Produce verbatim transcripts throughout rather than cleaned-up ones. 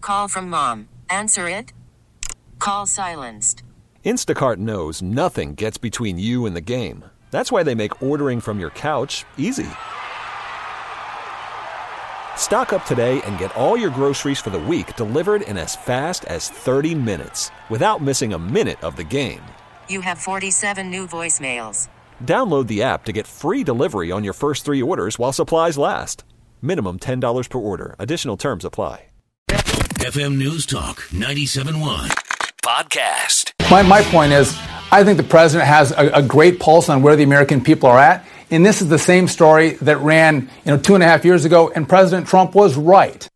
call from mom. Answer it. Call silenced. Instacart knows nothing gets between you and the game. That's why they make ordering from your couch easy. Stock up today and get all your groceries for the week delivered in as fast as thirty minutes without missing a minute of the game. You have forty-seven new voicemails. Download the app to get free delivery on your first three orders while supplies last. Minimum ten dollars per order. Additional terms apply. F M News Talk ninety-seven point one podcast. My, my point is, I think the president has a, a great pulse on where the American people are at. And this is the same story that ran, you know, two and a half years ago, and President Trump was right.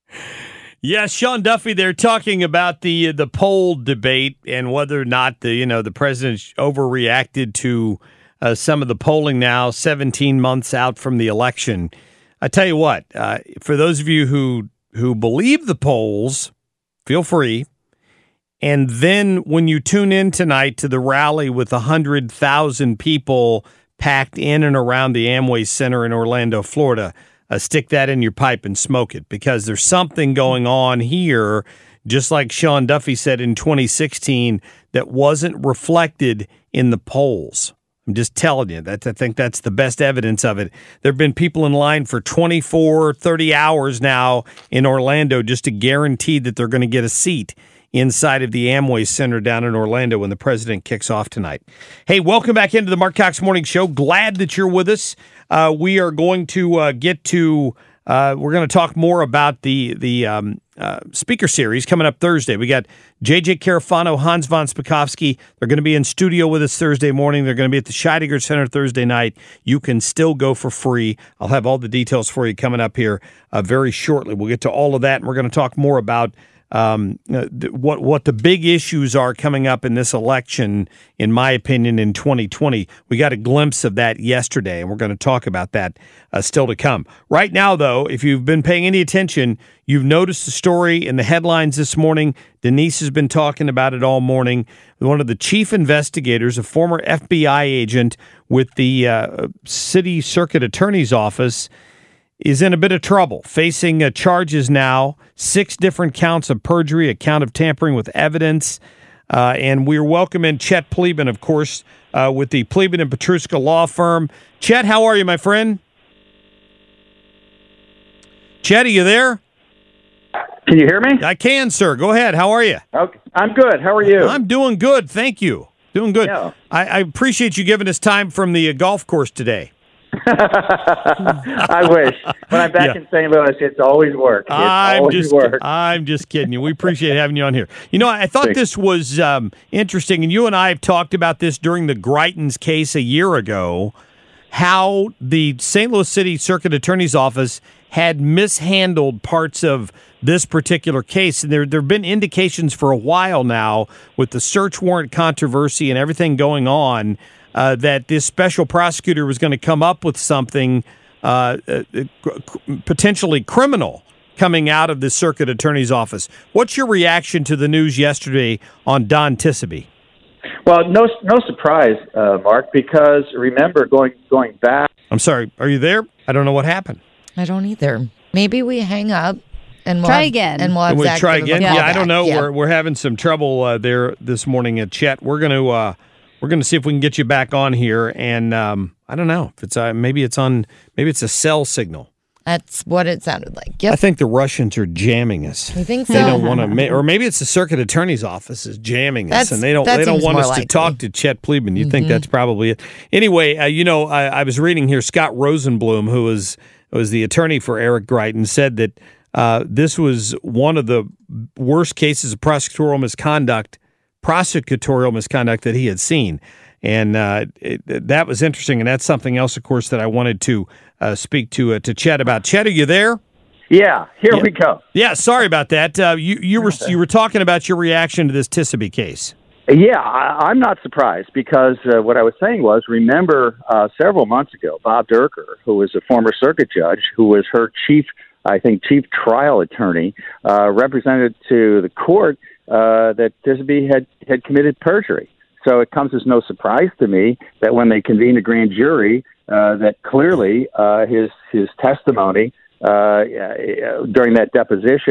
Yes, Sean Duffy, they're talking about the the poll debate and whether or not the you know the president overreacted to uh, some of the polling now, seventeen months out from the election. I tell you what, uh, for those of you who who believe the polls, feel free. And then when you tune in tonight to the rally with one hundred thousand people packed in and around the Amway Center in Orlando, Florida, uh, stick that in your pipe and smoke it, because there's something going on here, just like Sean Duffy said in twenty sixteen, that wasn't reflected in the polls. I'm just telling you, that I think that's the best evidence of it. There have been people in line for twenty-four, thirty hours now in Orlando just to guarantee that they're going to get a seat inside of the Amway Center down in Orlando when the president kicks off tonight. Hey, welcome back into the Mark Cox Morning Show. Glad that you're with us. Uh, we are going to uh, get to, uh, we're going to talk more about the the um, uh, speaker series coming up Thursday. We got J J Carafano, Hans von Spakovsky. They're going to be in studio with us Thursday morning. They're going to be at the Scheidegger Center Thursday night. You can still go for free. I'll have all the details for you coming up here uh, very shortly. We'll get to all of that, and we're going to talk more about Um, what what the big issues are coming up in this election, in my opinion, in twenty twenty. We got a glimpse of that yesterday, and we're going to talk about that uh, still to come. Right now, though, if you've been paying any attention, you've noticed the story in the headlines this morning. Denise has been talking about it all morning. One of the chief investigators, a former F B I agent with the uh, City Circuit Attorney's Office, is in a bit of trouble, facing uh, charges now, six different counts of perjury, a count of tampering with evidence. Uh, and we're welcoming Chet Pleban, of course, uh, with the Pleban and Petruska law firm. Chet, how are you, my friend? Chet, are you there? Can you hear me? I can, sir. Go ahead. How are you? Okay. I'm good. How are you? I'm doing good. Thank you. Doing good. Yeah. I, I appreciate you giving us time from the uh, golf course today. I wish. When I'm back Yeah. in Saint Louis, it's always work. It's I'm always just, work. I'm just kidding you. We appreciate having you on here. You know, I thought Thanks. this was um, interesting, and you and I have talked about this during the Greitens case a year ago, how the Saint Louis City Circuit Attorney's Office had mishandled parts of this particular case. And there there have been indications for a while now with the search warrant controversy and everything going on, Uh, that this special prosecutor was going to come up with something uh, uh, potentially criminal coming out of the circuit attorney's office. What's your reaction to the news yesterday on Don Tissaby? Well, no no surprise, uh, Mark, because remember, going going back... I'm sorry, are you there? I don't know what happened. I don't either. Maybe we hang up and we'll try have, again. And we'll have We'll Zach try give him a again. call Yeah, I don't back. know. Yeah. We're we're having some trouble uh, there this morning at Chet. We're going to uh, we're going to see if we can get you back on here. And um, I don't know if it's uh, maybe it's on maybe it's a cell signal. That's what it sounded like. Yep. I think the Russians are jamming us. You think so? They don't want to, ma- or maybe it's the circuit attorney's office is jamming us, That's- and they don't. that They don't seems want more us likely. to talk to Chet Pleban. You Mhm. think that's probably it? Anyway, uh, you know, I, I was reading here. Scott Rosenblum, who was was the attorney for Eric Greitens, said that uh, this was one of the worst cases of prosecutorial misconduct, prosecutorial misconduct that he had seen. And uh, it, that was interesting, and that's something else, of course, that I wanted to uh, speak to uh, to Chet about. Chet, are you there? Yeah, here Yeah. we go. Yeah, sorry about that. Uh, you you were you were talking about your reaction to this Tissaby case. Yeah, I, I'm not surprised because uh, what I was saying was, remember uh, several months ago, Bob Durker, who was a former circuit judge, who was her chief, I think, chief trial attorney, uh, represented to the court uh, that Tissaby had, had committed perjury. So it comes as no surprise to me that when they convened a grand jury, uh, that clearly uh, his his testimony uh, during that deposition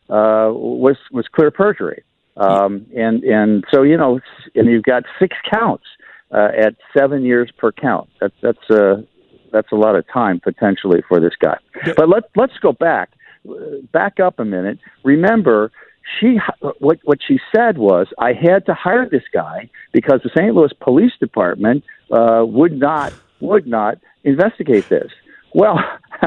uh, was was clear perjury. Um, and and so you know, and you've got six counts uh, at seven years per count. That's that's uh, that's a lot of time potentially for this guy. But let let's go back, back up a minute. Remember, she what what she said was, I had to hire this guy because the Saint Louis Police Department uh, would not would not investigate this. Well,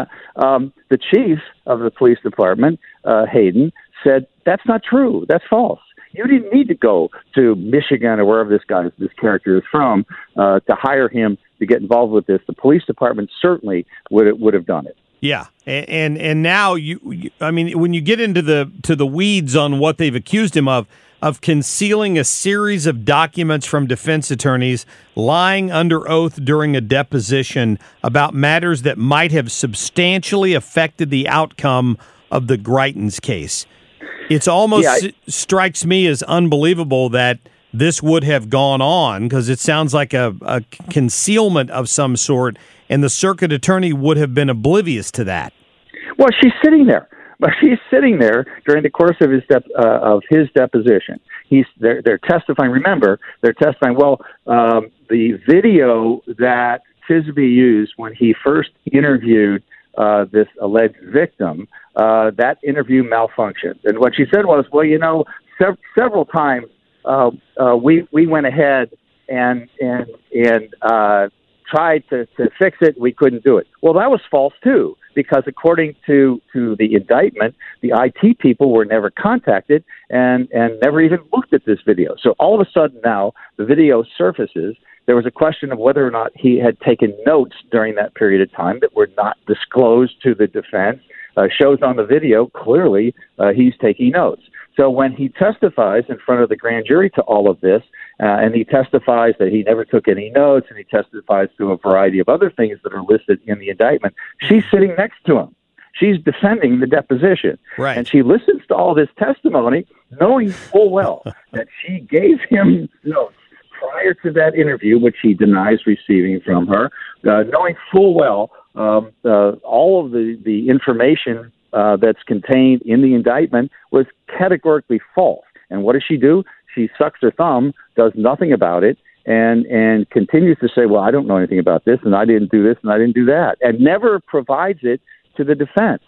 um, the chief of the police department, uh, Hayden, said that's not true. That's false. You didn't need to go to Michigan or wherever this guy, this character is from, uh, to hire him to get involved with this. The police department certainly would would have done it. Yeah, and and, and now you, you, I mean, when you get into the to the weeds on what they've accused him of, of concealing a series of documents from defense attorneys, lying under oath during a deposition about matters that might have substantially affected the outcome of the Greitens case. It's almost yeah, I, strikes me as unbelievable that this would have gone on, because it sounds like a, a concealment of some sort, and the circuit attorney would have been oblivious to that. Well, she's sitting there. But she's sitting there during the course of his dep- uh, of his deposition. He's they're, they're testifying. Remember, they're testifying. Well, um, the video that Tisby used when he first interviewed uh, this alleged victim, uh, that interview malfunctioned. And what she said was, well, you know, sev- several times uh, uh, we we went ahead and and and uh, tried to, to fix it. We couldn't do it. Well, that was false too, because according to, to the indictment, the I T people were never contacted and, and never even looked at this video. So all of a sudden now the video surfaces. There was a question of whether or not he had taken notes during that period of time that were not disclosed to the defense. Uh, shows on the video, clearly uh, he's taking notes. So when he testifies in front of the grand jury to all of this, uh, and he testifies that he never took any notes, and he testifies to a variety of other things that are listed in the indictment, she's sitting next to him. She's defending the deposition. Right. And she listens to all this testimony, knowing full well that she gave him notes prior to that interview, which he denies receiving from her, uh, knowing full well um, uh, all of the, the information uh, that's contained in the indictment was categorically false. And what does she do? She sucks her thumb, does nothing about it, and and continues to say, well, I don't know anything about this, and I didn't do this, and I didn't do that, and never provides it to the defense.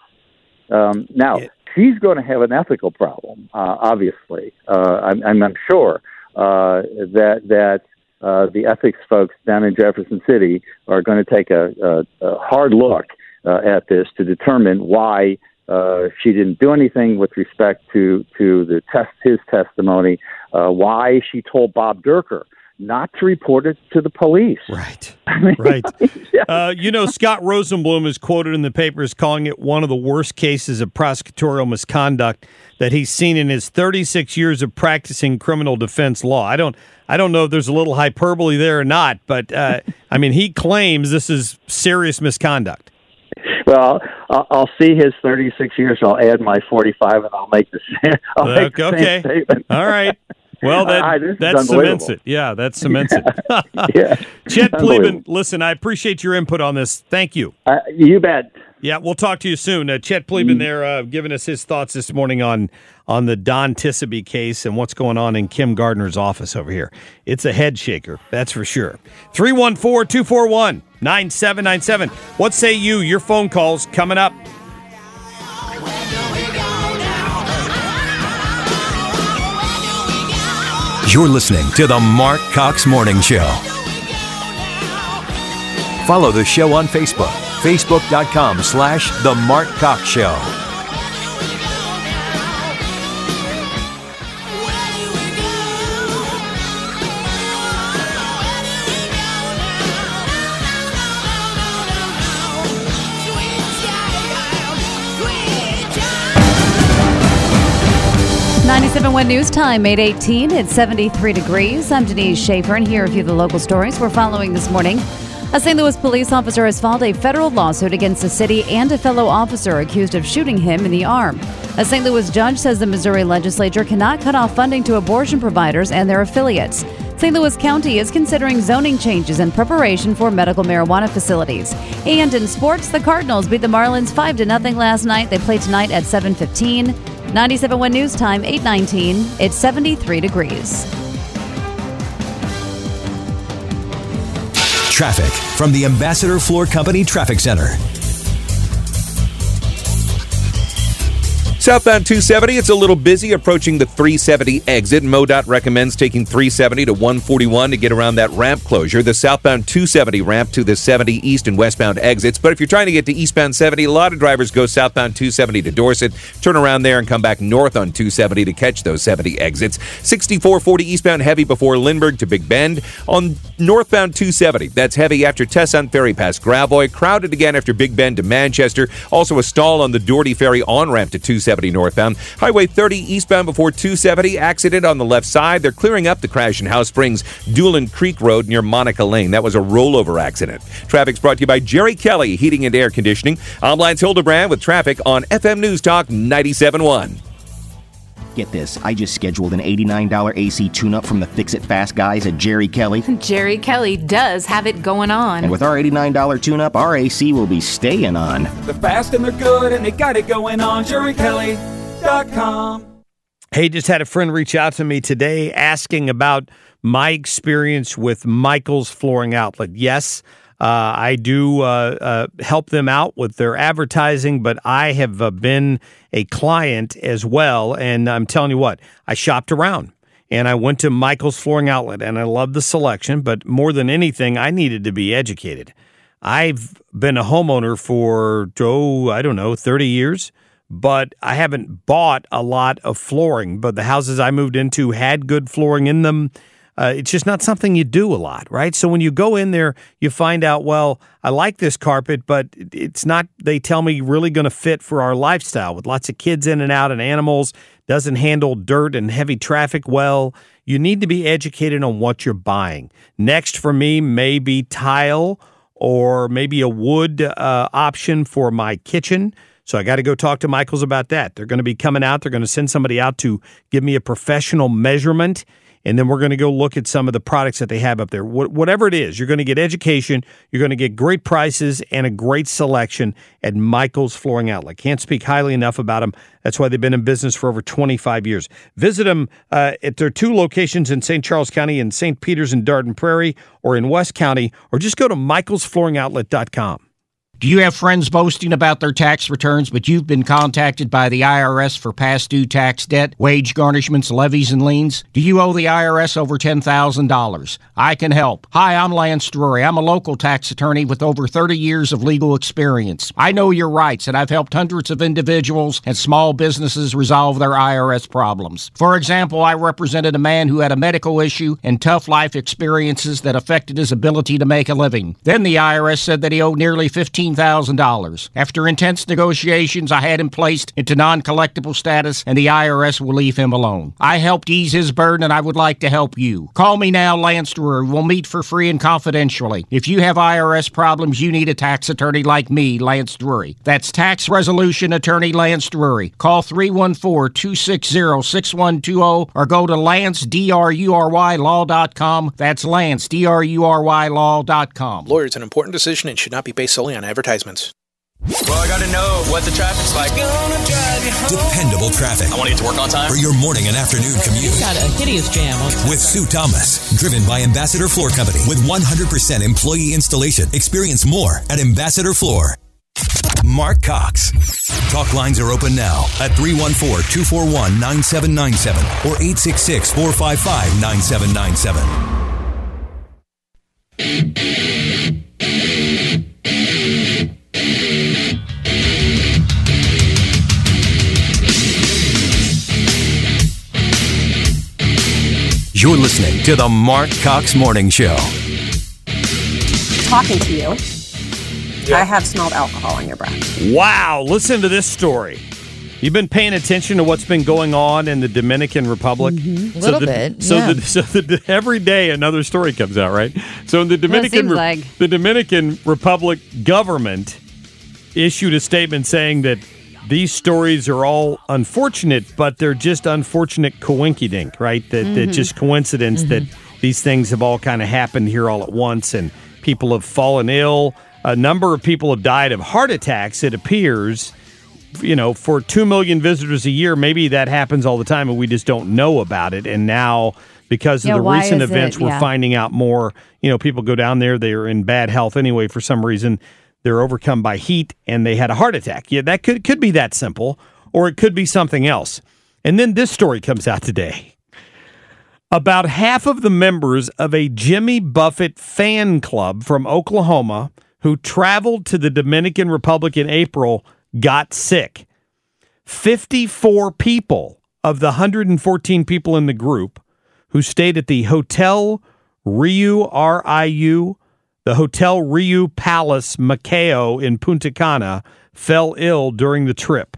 Um, now, yeah. She's going to have an ethical problem, uh, obviously. Uh, I'm, I'm, I'm sure uh, that that uh, the ethics folks down in Jefferson City are going to take a, a, a hard look uh, at this to determine why uh, she didn't do anything with respect to, to the test, his testimony, uh, why she told Bob Durker not to report it to the police. Right, right. yeah. uh, you know, Scott Rosenblum is quoted in the paper as calling it one of the worst cases of prosecutorial misconduct that he's seen in his thirty-six years of practicing criminal defense law. I don't, I don't know if there's a little hyperbole there or not, but uh, I mean, he claims this is serious misconduct. Well, I'll, I'll see his thirty-six years. I'll add my forty-five, and I'll make the same. I'll okay, make the same okay. statement. All right. Well, that, uh, that cements it. Yeah, that cements it. yeah. Chet Pleban, listen, I appreciate your input on this. Thank you. Uh, you bet. Yeah, we'll talk to you soon. Uh, Chet Pleban there uh, giving us his thoughts this morning on on the Don Tisby case and what's going on in Kim Gardner's office over here. It's a head shaker, that's for sure. three one four, two four one, nine seven nine seven. What say you? Your phone calls coming up. You're listening to the Mark Cox Morning Show. Follow the show on Facebook, facebook.com slash The Mark Cox Show. ninety-seven one News Time, eight eighteen. It's seventy-three degrees. I'm Denise Schaefer, and here are a few of the local stories we're following this morning. A Saint Louis police officer has filed a federal lawsuit against the city and a fellow officer accused of shooting him in the arm. A Saint Louis judge says the Missouri legislature cannot cut off funding to abortion providers and their affiliates. Saint Louis County is considering zoning changes in preparation for medical marijuana facilities. And in sports, the Cardinals beat the Marlins five to nothing last night. They play tonight at seven fifteen. ninety-seven point one News Time, eight nineteen. It's seventy-three degrees. Traffic from the Ambassador Floor Company Traffic Center. Southbound two seventy, it's a little busy approaching the three seventy exit. MoDOT recommends taking three seventy to one forty-one to get around that ramp closure. The southbound two seventy ramp to the seventy east and westbound exits. But if you're trying to get to eastbound seventy, a lot of drivers go southbound two seventy to Dorset, turn around there and come back north on two seventy to catch those seventy exits. sixty-four forty eastbound heavy before Lindbergh to Big Bend. On northbound two seventy, that's heavy after Tesson Ferry past Gravois. Crowded again after Big Bend to Manchester. Also a stall on the Doherty Ferry on-ramp to two seventy northbound. Highway thirty eastbound before two seventy. Accident on the left side. They're clearing up the crash in House Springs, Doolan Creek Road near Monica Lane. That was a rollover accident. Traffic's brought to you by Jerry Kelly Heating and Air Conditioning. I'm Lance Hildebrand with traffic on F M News Talk ninety-seven point one. Get this, I just scheduled an eighty-nine dollars A C tune-up from the Fix It Fast guys at Jerry Kelly. Jerry Kelly does have it going on. And with our eighty-nine dollars tune-up, our A C will be staying on. They're fast and they're good and they got it going on. Jerry Kelly dot com. Hey, just had a friend reach out to me today asking about my experience with Michael's Flooring Outlet. Yes, uh, I do uh, uh, help them out with their advertising, but I have uh, been a client as well. And I'm telling you what, I shopped around and I went to Michael's Flooring Outlet and I love the selection, but more than anything, I needed to be educated. I've been a homeowner for, oh, I don't know, thirty years. But I haven't bought a lot of flooring. But the houses I moved into had good flooring in them. Uh, it's just not something you do a lot, right? So when you go in there, you find out, well, I like this carpet, but it's not, they tell me, really going to fit for our lifestyle with lots of kids in and out and animals, doesn't handle dirt and heavy traffic well. You need to be educated on what you're buying. Next for me may be tile or maybe a wood uh, option for my kitchen. So I got to go talk to Michael's about that. They're going to be coming out. They're going to send somebody out to give me a professional measurement, and then we're going to go look at some of the products that they have up there. Wh- whatever it is, you're going to get education, you're going to get great prices and a great selection at Michael's Flooring Outlet. Can't speak highly enough about them. That's why they've been in business for over twenty-five years. Visit them uh, at their two locations in Saint Charles County, in Saint Peters and Dardenne Prairie, or in West County, or just go to michaels flooring outlet dot com. Do you have friends boasting about their tax returns, but you've been contacted by the I R S for past due tax debt, wage garnishments, levies, and liens? Do you owe the I R S over ten thousand dollars? I can help. Hi, I'm Lance Drury. I'm a local tax attorney with over thirty years of legal experience. I know your rights, and I've helped hundreds of individuals and small businesses resolve their I R S problems. For example, I represented a man who had a medical issue and tough life experiences that affected his ability to make a living. Then the I R S said that he owed nearly fifteen thousand dollars. After intense negotiations, I had him placed into non-collectible status, and the I R S will leave him alone. I helped ease his burden, and I would like to help you. Call me now, Lance Drury. We'll meet for free and confidentially. If you have I R S problems, you need a tax attorney like me, Lance Drury. That's Tax Resolution Attorney Lance Drury. Call three one four, two six zero, six one two zero or go to lance drury law dot com. That's lance drury law dot com. Lawyer, it's an important decision and should not be based solely on advertising. Advertisements. Well, I gotta know what the traffic's like. Dependable traffic. I want to get to work on time. For your morning and afternoon commute. You've got a hideous jam. With Sue Thomas. Driven by Ambassador Floor Company. With one hundred percent employee installation. Experience more at Ambassador Floor. Mark Cox. Talk lines are open now at three one four, two four one, nine seven nine seven or eight six six, four five five, nine seven nine seven. You're listening to the Mark Cox Morning Show. Talking to you, yeah. I have smelled alcohol on your breath. Wow, listen to this story. You've been paying attention to what's been going on in the Dominican Republic? Mm-hmm. A so little the, bit, so yeah. The, so the, every day another story comes out, right? So in the Dominican, well, it seems like. the Dominican Republic government issued a statement saying that these stories are all unfortunate, but they're just unfortunate coinkydink, right? That, mm-hmm. that just coincidence mm-hmm. that these things have all kind of happened here all at once, and people have fallen ill. A number of people have died of heart attacks, it appears. you know, for two million visitors a year, maybe that happens all the time and we just don't know about it. And now, because of Yeah, the why recent is events, it- we're yeah. finding out more. You know, people go down there, they are in bad health anyway for some reason. They're overcome by heat and they had a heart attack. Yeah, that could could be that simple, or it could be something else. And then this story comes out today. About half of the members of a Jimmy Buffett fan club from Oklahoma who traveled to the Dominican Republic in April got sick. fifty-four people of the one hundred fourteen people in the group who stayed at the Hotel Riu, R I U, the Hotel Riu Palace Macao in Punta Cana, fell ill during the trip.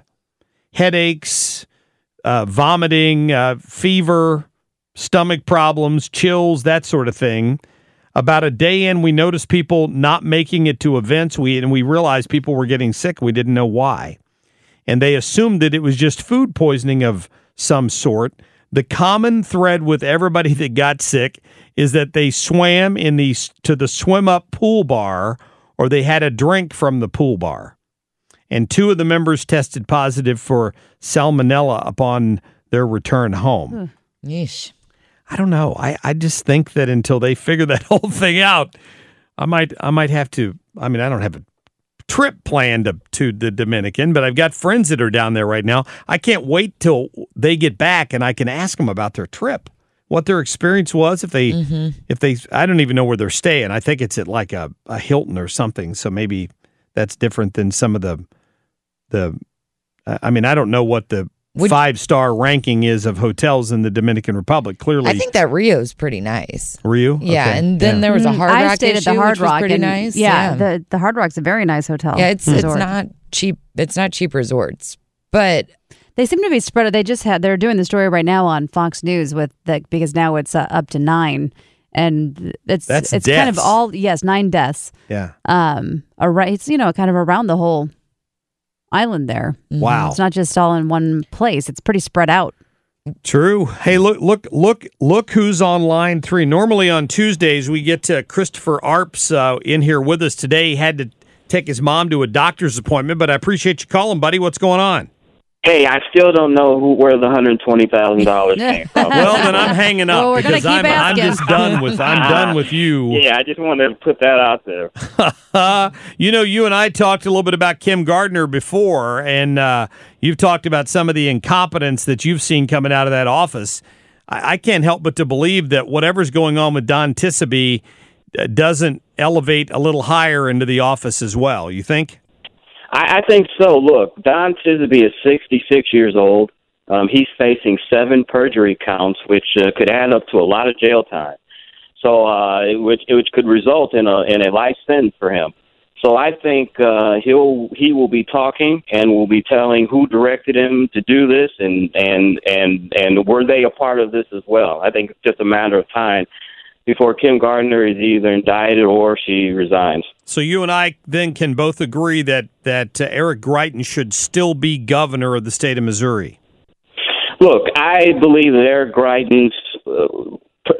Headaches, uh, vomiting, uh, fever, stomach problems, chills, that sort of thing. About a day in, we noticed people not making it to events, we and we realized people were getting sick. We didn't know why. And they assumed that it was just food poisoning of some sort. The common thread with everybody that got sick is that they swam in the to the swim-up pool bar, or they had a drink from the pool bar. And two of the members tested positive for salmonella upon their return home. Yeesh. I don't know. I, I just think that until they figure that whole thing out, I might I might have to. I mean, I don't have a trip planned to, to the Dominican, but I've got friends that are down there right now. I can't wait till they get back and I can ask them about their trip, what their experience was. If they, Mm-hmm. if they, I don't even know where they're staying. I think it's at like a, a Hilton or something. So maybe that's different than some of the, the. I mean, I don't know what the Would- five-star ranking is of hotels in the Dominican Republic. Clearly, I think that Rio's pretty nice. Rio. Yeah, Okay. and then Yeah. there was a Mm, Hard I Rock stayed issue, at the Hard which was Rock, pretty and nice. Yeah, the the Hard Rock's a very nice hotel. Yeah, it's it's resort. not cheap. It's not cheap resorts, but They seem to be spread. They just had. They're doing the story right now on Fox News with that because now it's uh, up to nine, and it's That's it's kind of deaths. all yes nine deaths. Yeah. Um, ar- it's you know kind of around the whole island there. Wow. It's not just all in one place. It's pretty spread out. True. Hey, look, look, look, look who's on line three. Normally on Tuesdays, we get to Christopher Arps uh, in here with us today. He had to take his mom to a doctor's appointment, but I appreciate you calling, buddy. What's going on? Hey, I still don't know who where the hundred twenty thousand dollars came from. Well, then I'm hanging up Well, we're gonna because keep I'm, I'm asking. just done with I'm done with you. Yeah, I just wanted to put that out there. Uh, you know, you and I talked a little bit about Kim Gardner before, and uh, you've talked about some of the incompetence that you've seen coming out of that office. I, I can't help but to believe that whatever's going on with Don Tissaby uh, doesn't elevate a little higher into the office as well. You think? I, I think so. Look, Don Tissaby is sixty-six years old. Um, he's facing seven perjury counts, which uh, could add up to a lot of jail time. So, uh, which which could result in a in a life sentence for him. So, I think uh, he'll he will be talking and will be telling who directed him to do this, and and and and were they a part of this as well? I think it's just a matter of time before Kim Gardner is either indicted or she resigns. So you and I then can both agree that that uh, Eric Greitens should still be governor of the state of Missouri. Look, I believe that Eric Greitens. Uh,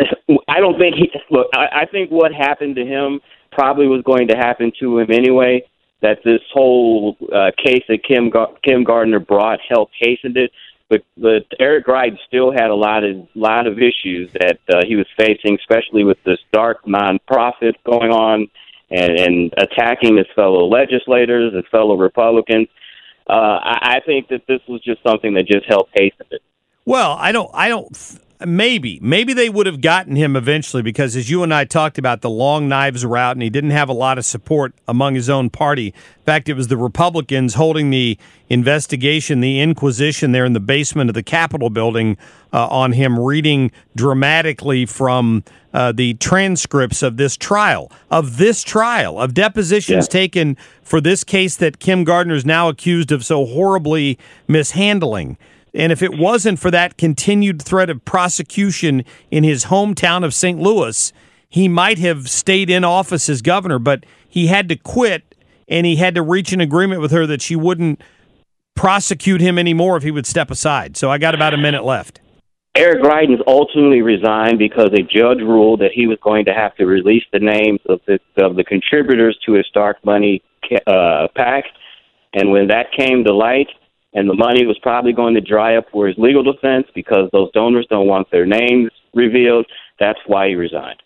I don't think he. Look, I, I think what happened to him probably was going to happen to him anyway. That this whole uh, case that Kim Gar- Kim Gardner brought helped hasten it. But, but Eric Greitens still had a lot of lot of issues that uh, he was facing, especially with this dark nonprofit going on and, and attacking his fellow legislators, his fellow Republicans. Uh, I, I think that this was just something that just helped hasten it. Well, I don't, I don't, maybe, maybe they would have gotten him eventually because as you and I talked about the long knives route and he didn't have a lot of support among his own party. In fact, it was the Republicans holding the investigation, the inquisition there in the basement of the Capitol building uh, on him reading dramatically from uh, the transcripts of this trial, of this trial, of depositions Yeah. taken for this case that Kim Gardner is now accused of so horribly mishandling. And if it wasn't for that continued threat of prosecution in his hometown of Saint Louis, he might have stayed in office as governor, but he had to quit and he had to reach an agreement with her that she wouldn't prosecute him anymore if he would step aside. So I got about a minute left. Eric Greitens ultimately resigned because a judge ruled that he was going to have to release the names of the of the contributors to his dark money uh, PAC. And when that came to light, and the money was probably going to dry up for his legal defense because those donors don't want their names revealed. That's why he resigned.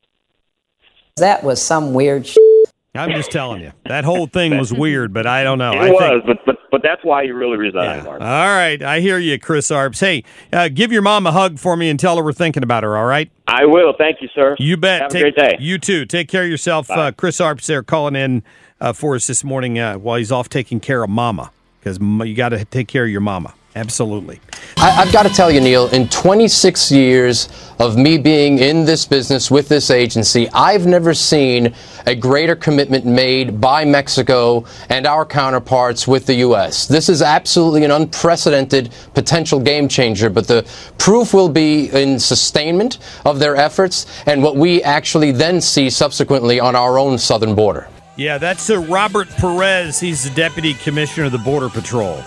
That was some weird shit. I'm just telling you. That whole thing was weird, but I don't know. It I was, think, but, but but that's why he really resigned, yeah. Mark. All right. I hear you, Chris Arps. Hey, uh, give your mom a hug for me and tell her we're thinking about her, all right? I will. Thank you, sir. You bet. Have Take, a great day. You too. Take care of yourself. Uh, Chris Arps there calling in uh, for us this morning uh, while he's off taking care of mama, because you got to take care of your mama. Absolutely. I, I've got to tell you, Neil, in twenty-six years of me being in this business with this agency, I've never seen a greater commitment made by Mexico and our counterparts with the U S. This is absolutely an unprecedented potential game changer, but the proof will be in sustainment of their efforts and what we actually then see subsequently on our own southern border. Yeah, that's uh, Robert Perez. He's the Deputy Commissioner of the Border Patrol.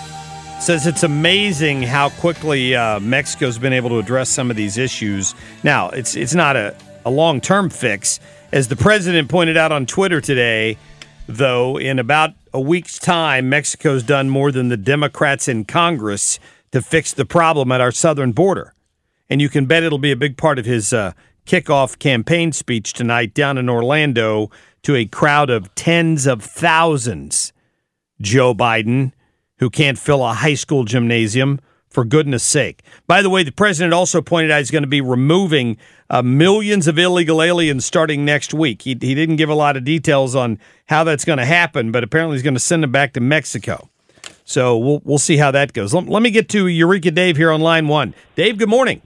Says it's amazing how quickly uh, Mexico's been able to address some of these issues. Now, it's it's not a, a long-term fix. As the president pointed out on Twitter today, though, in about a week's time, Mexico's done more than the Democrats in Congress to fix the problem at our southern border. And you can bet it'll be a big part of his uh, kickoff campaign speech tonight down in Orlando to a crowd of tens of thousands. Joe Biden, who can't fill a high school gymnasium, for goodness sake. By the way, the president also pointed out he's going to be removing uh, millions of illegal aliens starting next week. He, he didn't give a lot of details on how that's going to happen, but apparently he's going to send them back to Mexico. So we'll we'll see how that goes. Let, let me get to Eureka Dave here on line one. Dave, good morning.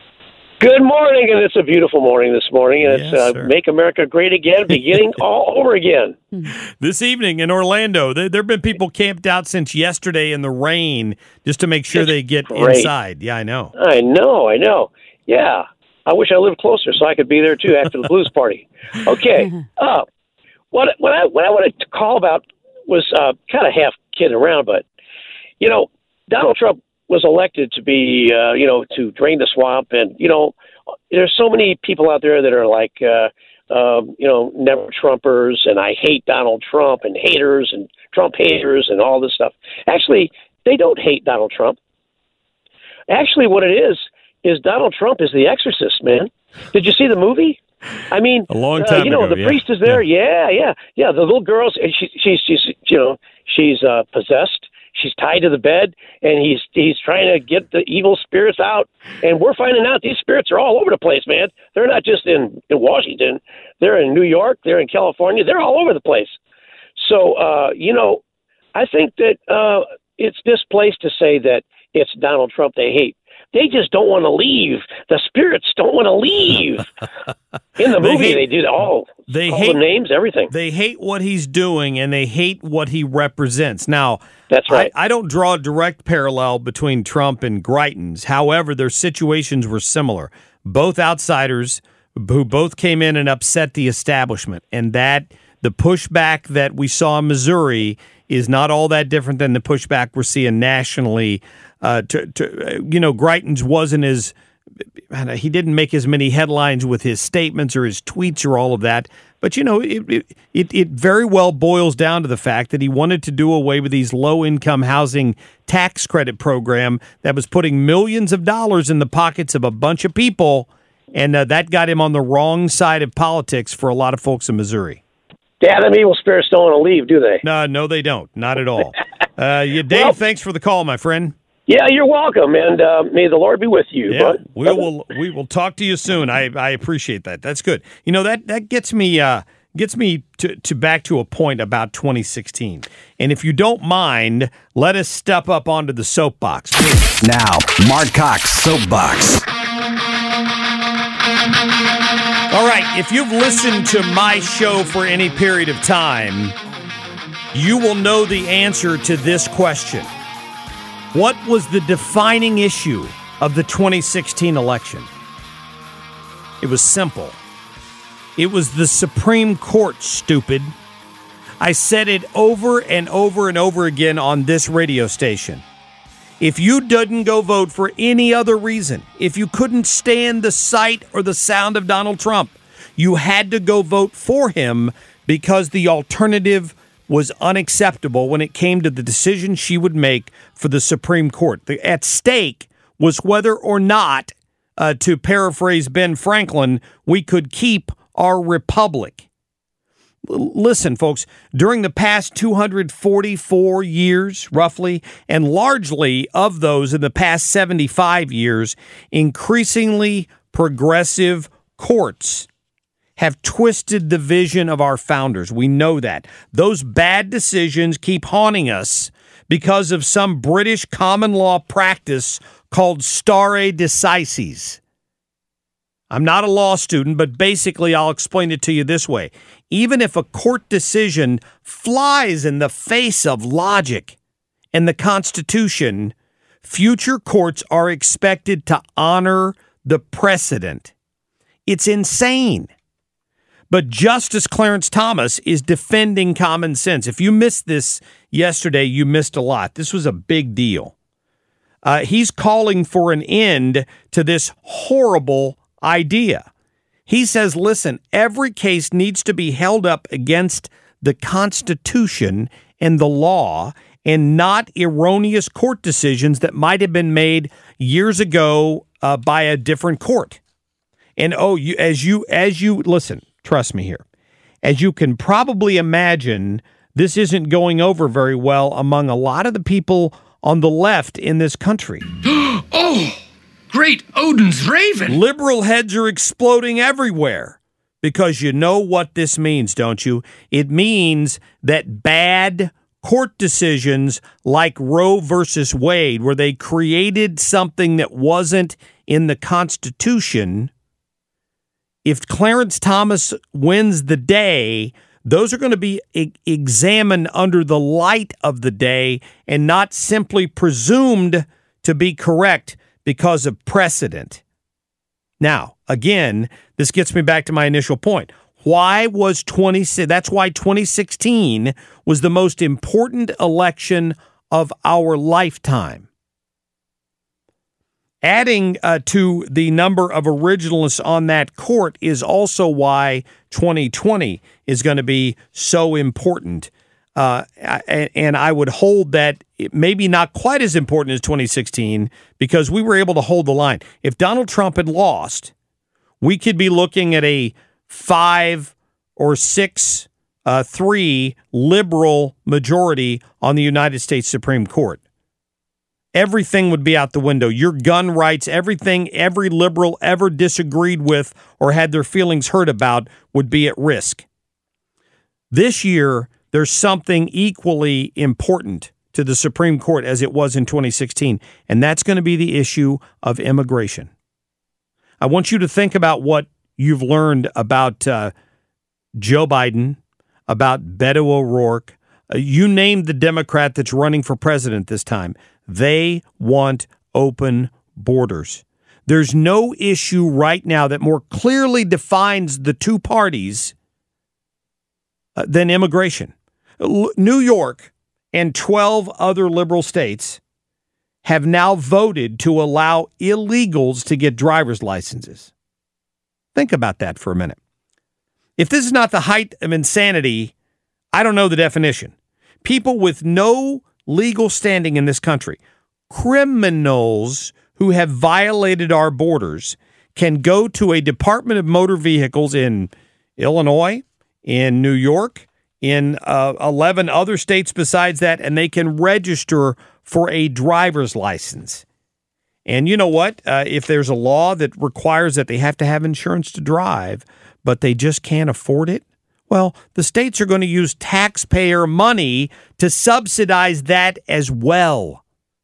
Good morning, and it's a beautiful morning this morning, and yes, it's uh, Make America Great Again, beginning all over again. This evening in Orlando, there have been people camped out since yesterday in the rain just to make sure it's they get great. Inside. Yeah, I know. I know, I know. Yeah, I wish I lived closer so I could be there, too, after the blues party. Okay, uh, what, what, I, what I wanted to call about was uh, kind of half kidding around, but, you know, Donald Trump was elected to be, uh, you know, to drain the swamp. And, you know, there's so many people out there that are like, uh, um, you know, never Trumpers and I hate Donald Trump and haters and Trump haters and all this stuff. Actually, they don't hate Donald Trump. Actually, what it is, is Donald Trump is the exorcist, man. Did you see the movie? I mean, a long time uh, you know, ago, the yeah. priest is there. Yeah, yeah, yeah. The little girl's, and she, she's, she's, you know, she's uh, possessed. She's tied to the bed, and he's he's trying to get the evil spirits out. And we're finding out these spirits are all over the place, man. They're not just in, in Washington. They're in New York. They're in California. They're all over the place. So, uh, you know, I think that uh, it's displaced to say that it's Donald Trump they hate. They just don't want to leave. The spirits don't want to leave. In the movie, they, hate, they do all. They all hate the names, everything. They hate what he's doing, and they hate what he represents. Now, that's right. I, I don't draw a direct parallel between Trump and Greitens. However, their situations were similar. Both outsiders who both came in and upset the establishment, and that the pushback that we saw in Missouri is not all that different than the pushback we're seeing nationally. Uh, to, to you know, Greitens wasn't as he didn't make as many headlines with his statements or his tweets or all of that. But, you know, it, it it very well boils down to the fact that he wanted to do away with these low-income housing tax credit program that was putting millions of dollars in the pockets of a bunch of people, and uh, that got him on the wrong side of politics for a lot of folks in Missouri. Yeah, them evil spirits don't want to leave, do they? No, no, they don't. Not at all. uh, yeah, Dave, well, thanks for the call, my friend. Yeah, you're welcome, and uh, may the Lord be with you. Yeah, but, we will. We will talk to you soon. I, I appreciate that. That's good. You know that that gets me uh, gets me to, to back to a point about twenty sixteen. And if you don't mind, let us step up onto the soapbox. Now, Mark Cox Soapbox. All right, if you've listened to my show for any period of time, you will know the answer to this question. What was the defining issue of the twenty sixteen election? It was simple. It was the Supreme Court, stupid. I said it over and over and over again on this radio station. If you didn't go vote for any other reason, if you couldn't stand the sight or the sound of Donald Trump, you had to go vote for him because the alternative was unacceptable when it came to the decision she would make for the Supreme Court. The, at stake was whether or not, uh, to paraphrase Ben Franklin, we could keep our republic. L- listen, folks, during the past two hundred forty-four years, roughly, and largely of those in the past seventy-five years, increasingly progressive courts have twisted the vision of our founders. We know that. Those bad decisions keep haunting us because of some British common law practice called stare decisis. I'm not a law student, but basically I'll explain it to you this way. Even if a court decision flies in the face of logic and the Constitution, future courts are expected to honor the precedent. It's insane. But Justice Clarence Thomas is defending common sense. If you missed this yesterday, you missed a lot. This was a big deal. Uh, he's calling for an end to this horrible idea. He says, listen, every case needs to be held up against the Constitution and the law and not erroneous court decisions that might have been made years ago uh, by a different court. And oh, you as you as you listen, trust me here. As you can probably imagine, this isn't going over very well among a lot of the people on the left in this country. Oh, great Odin's raven. Liberal heads are exploding everywhere because you know what this means, don't you? It means that bad court decisions like Roe versus Wade, where they created something that wasn't in the Constitution, if Clarence Thomas wins the day, those are going to be e- examined under the light of the day and not simply presumed to be correct because of precedent. Now, again, this gets me back to my initial point. Why was twenty that's why twenty sixteen was the most important election of our lifetime. Adding uh, to the number of originalists on that court is also why twenty twenty is going to be so important. Uh, and, and I would hold that it maybe not quite as important as twenty sixteen because we were able to hold the line. If Donald Trump had lost, we could be looking at a five or six, uh, three liberal majority on the United States Supreme Court. Everything would be out the window. Your gun rights, everything every liberal ever disagreed with or had their feelings hurt about would be at risk. This year, there's something equally important to the Supreme Court as it was in twenty sixteen, and that's going to be the issue of immigration. I want you to think about what you've learned about uh, Joe Biden, about Beto O'Rourke. Uh, you name the Democrat that's running for president this time. They want open borders. There's no issue right now that more clearly defines the two parties uh, than immigration. L- New York and twelve other liberal states have now voted to allow illegals to get driver's licenses. Think about that for a minute. If this is not the height of insanity, I don't know the definition. People with no legal standing in this country, criminals who have violated our borders, can go to a Department of Motor Vehicles in Illinois, in New York, in uh, eleven other states besides that, and they can register for a driver's license. And you know what? Uh, if there's a law that requires that they have to have insurance to drive, but they just can't afford it, well, the states are going to use taxpayer money to subsidize that as well.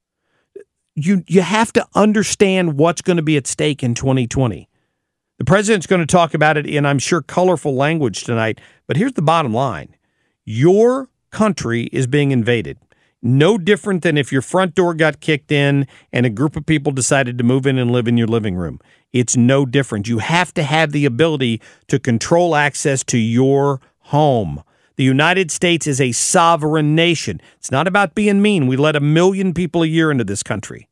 You you have to understand what's going to be at stake in twenty twenty. The president's going to talk about it in, I'm sure, colorful language tonight, but here's the bottom line. Your country is being invaded. No different than if your front door got kicked in and a group of people decided to move in and live in your living room. It's no different. You have to have the ability to control access to your home. The United States is a sovereign nation. It's not about being mean. We let a million people a year into this country.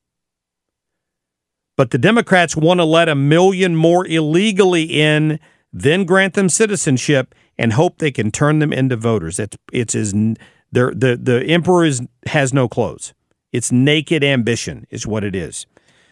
But the Democrats want to let a million more illegally in, then grant them citizenship, and hope they can turn them into voters. It's it's as the the the emperor is, has no clothes. It's naked ambition is what it is.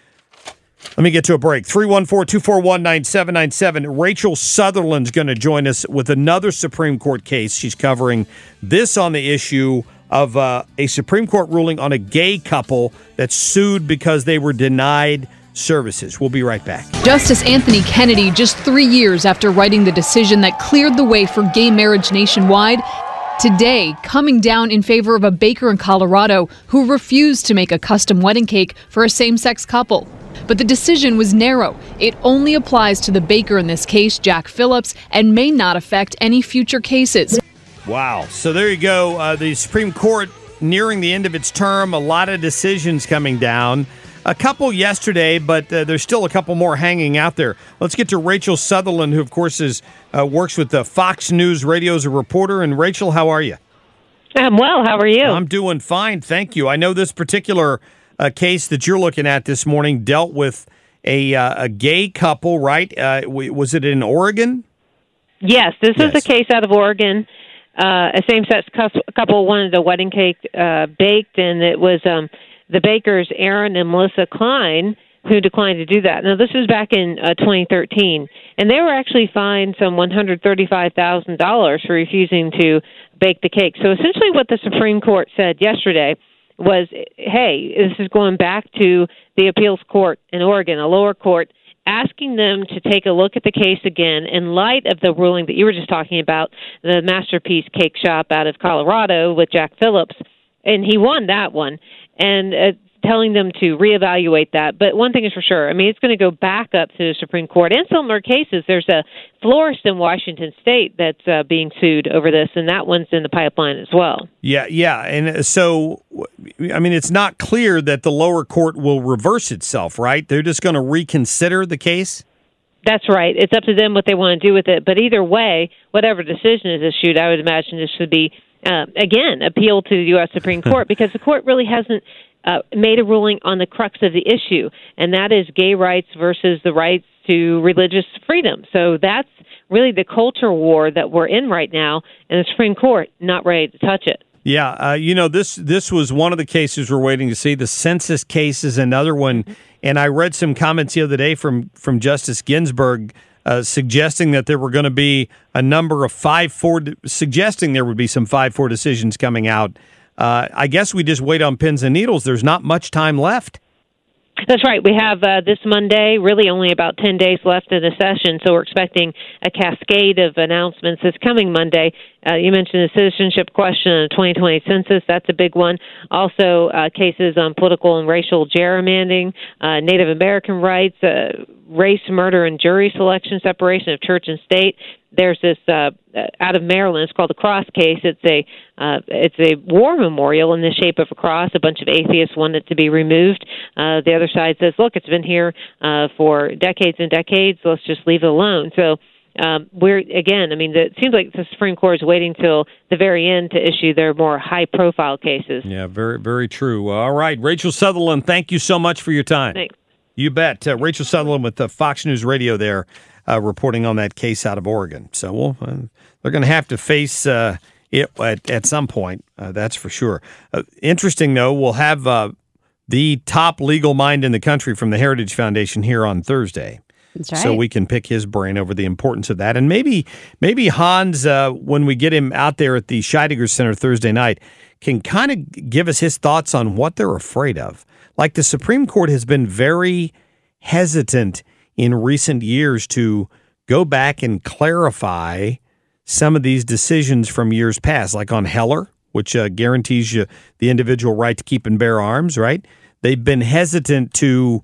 Let me get to a break. three one four, two four one, nine seven nine seven. Rachel Sutherland's going to join us with another Supreme Court case. She's covering this on the issue of uh, a Supreme Court ruling on a gay couple that sued because they were denied services. We'll be right back. Justice Anthony Kennedy, just three years after writing the decision that cleared the way for gay marriage nationwide, today coming down in favor of a baker in Colorado who refused to make a custom wedding cake for a same-sex couple. But the decision was narrow. It only applies to the baker in this case, Jack Phillips, and may not affect any future cases. Wow. So there you go. Uh, the Supreme Court nearing the end of its term. A lot of decisions coming down. A couple yesterday, but uh, there's still a couple more hanging out there. Let's get to Rachel Sutherland, who, of course, is uh, works with the Fox News Radio as a reporter. And, Rachel, how are you? I'm well. How are you? I'm doing fine. Thank you. I know this particular uh, case that you're looking at this morning dealt with a, uh, a gay couple, right? Uh, was it in Oregon? Yes, this yes. is a case out of Oregon. Uh, a same-sex couple wanted a wedding cake uh, baked, and it was um, the bakers, Aaron and Melissa Klein, who declined to do that. Now, this was back in uh, twenty thirteen, and they were actually fined some one hundred thirty-five thousand dollars for refusing to bake the cake. So essentially what the Supreme Court said yesterday was, hey, this is going back to the appeals court in Oregon, a lower court, asking them to take a look at the case again in light of the ruling that you were just talking about, the Masterpiece Cake Shop out of Colorado with Jack Phillips, and he won that one, and uh, telling them to reevaluate that. But one thing is for sure, I mean, it's going to go back up to the Supreme Court. In similar cases, there's a florist in Washington State that's uh, being sued over this, and that one's in the pipeline as well. Yeah, yeah, and so, I mean, it's not clear that the lower court will reverse itself, right? They're just going to reconsider the case? That's right. It's up to them what they want to do with it. But either way, whatever decision is issued, I would imagine this should be, uh, again, appealed to the U S Supreme Court, because the court really hasn't uh, made a ruling on the crux of the issue, and that is gay rights versus the rights to religious freedom. So that's really the culture war that we're in right now, and the Supreme Court not ready to touch it. Yeah, uh, you know, this this was one of the cases we're waiting to see. The census case is another one, and I read some comments the other day from, from Justice Ginsburg uh, suggesting that there were going to be a number of five four, suggesting there would be some five four decisions coming out. Uh, I guess we just wait on pins and needles. There's not much time left. That's right. We have uh, this Monday, really only about ten days left in the session, so we're expecting a cascade of announcements this coming Monday. Uh, you mentioned the citizenship question and the twenty twenty census. That's a big one. Also, uh, cases on political and racial gerrymandering, uh, Native American rights, uh, race, murder, and jury selection, separation of church and state. There's this uh, out of Maryland. It's called the Cross case. It's a uh, it's a war memorial in the shape of a cross. A bunch of atheists want it to be removed. Uh, the other side says, "Look, it's been here uh, for decades and decades. Let's just leave it alone." So um, we're again. I mean, the, it seems like the Supreme Court is waiting till the very end to issue their more high-profile cases. Yeah, very very true. All right, Rachel Sutherland, thank you so much for your time. Thanks. You bet. Uh, Rachel Sutherland with the Fox News Radio there. Uh, reporting on that case out of Oregon. So we'll, uh, they're going to have to face uh, it at, at some point, uh, that's for sure. Uh, interesting, though, we'll have uh, the top legal mind in the country from the Heritage Foundation here on Thursday. That's right. So we can pick his brain over the importance of that. And maybe maybe Hans, uh, when we get him out there at the Scheidegger Center Thursday night, can kind of give us his thoughts on what they're afraid of. Like the Supreme Court has been very hesitant in recent years to go back and clarify some of these decisions from years past, like on Heller, which uh, guarantees you the individual right to keep and bear arms, right? They've been hesitant to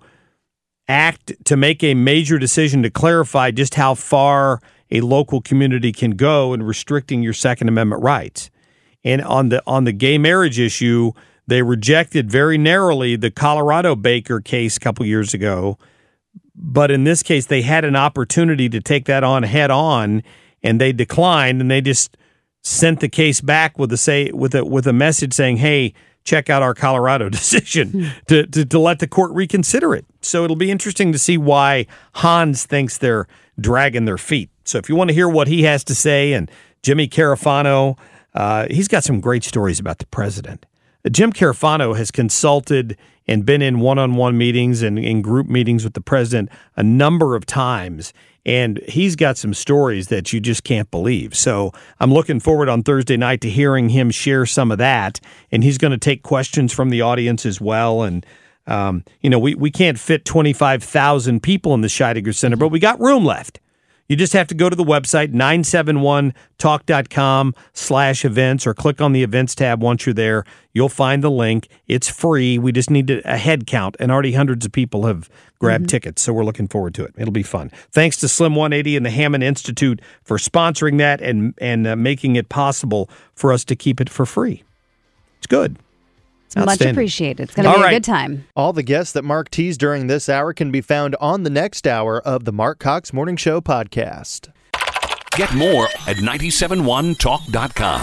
act to make a major decision to clarify just how far a local community can go in restricting your Second Amendment rights. And on the on the gay marriage issue, they rejected very narrowly the Colorado Baker case a couple years ago. But in this case, they had an opportunity to take that on head on, and they declined, and they just sent the case back with a say with a with a message saying, "Hey, check out our Colorado decision," to, to to let the court reconsider it. So it'll be interesting to see why Hans thinks they're dragging their feet. So if you want to hear what he has to say and Jimmy Carafano, uh, he's got some great stories about the president. Jim Carafano has consulted and been in one-on-one meetings and in group meetings with the president a number of times, and he's got some stories that you just can't believe. So I'm looking forward on Thursday night to hearing him share some of that, and he's going to take questions from the audience as well. And, um, you know, we, we can't fit twenty-five thousand people in the Scheidegger Center, but we got room left. You just have to go to the website, nine seven one talk dot com slash events, or click on the events tab. Once you're there, you'll find the link. It's free. We just need a head count, and already hundreds of people have grabbed mm-hmm. tickets, so we're looking forward to it. It'll be fun. Thanks to Slim one eighty and the Hammond Institute for sponsoring that and, and uh, making it possible for us to keep it for free. It's good. It's much appreciated. It's going to be right. a good time. All the guests that Mark teased during this hour can be found on the next hour of the Mark Cox Morning Show podcast. Get more at nine seven one talk dot com.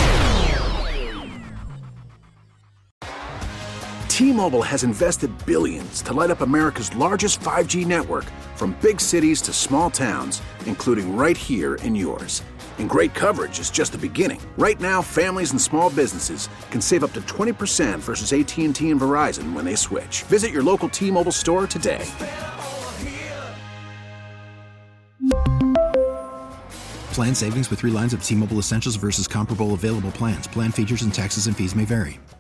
T-Mobile has invested billions to light up America's largest five G network, from big cities to small towns, including right here in yours. And great coverage is just the beginning. Right now, families and small businesses can save up to twenty percent versus A T and T and Verizon when they switch. Visit your local T-Mobile store today. Plan savings with three lines of T-Mobile Essentials versus comparable available plans. Plan features and taxes and fees may vary.